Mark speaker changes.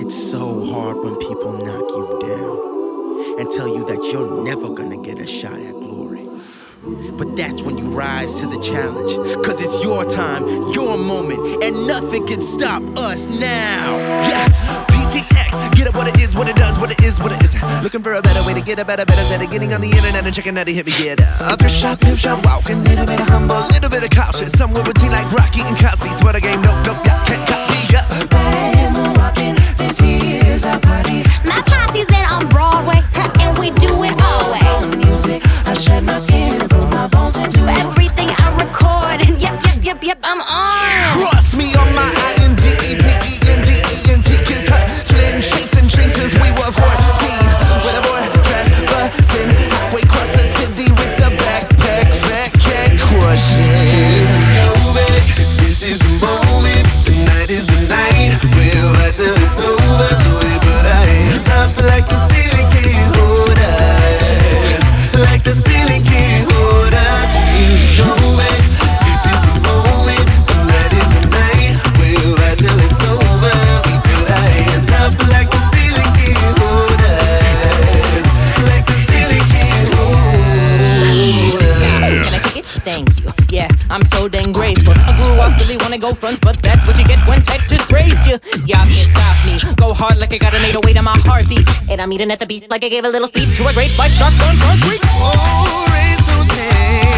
Speaker 1: It's so hard when people knock you down and tell you that you're never gonna get a shot at glory. But that's when you rise to the challenge, cause it's your time, your moment, and nothing can stop us now. Yeah, PTX, get it what it is, what it does, what it is, what it is. Looking for a better way to get a better instead of getting on the internet and checking out to hit me, get up. First shot, pimp shot, walking, little bit of humble, little bit of cautious. Somewhere between like Rocky and Cosby, swear the game, nope, yeah, can't copy, yeah.
Speaker 2: Bad walking, this here's our party. My posse's in on Broadway, and we do it all way. Music, I shed my skin and put my bones into everything I record. And yep, I'm on.
Speaker 1: Trust me on my INDEPENDENT, cause hustling, chasing dreams since we were 14. With a boy, track, bustin', halfway across the city with the backpack, fat cat crushing. Oh, baby, this is the moment, tonight is the night. We'll ride till it's over, so we put our hands up like the ceiling can't hold us. Like the ceiling can't hold us. Oh, baby, this is the moment, tonight is the night. We'll ride till it's over, we put our hands up like the ceiling can't hold us. Like the ceiling can't hold us.
Speaker 3: Can I kick it? Thank you. Yeah, I'm so dang grateful. I grew up really wanna go fronts, but that's what you get when Texas raised you. Y'all can't stop me. Go hard like I got an 808 on my heartbeat, and I'm eating at the beat like I gave a little speech to a great white shark on concrete.
Speaker 1: Oh, raise those hands.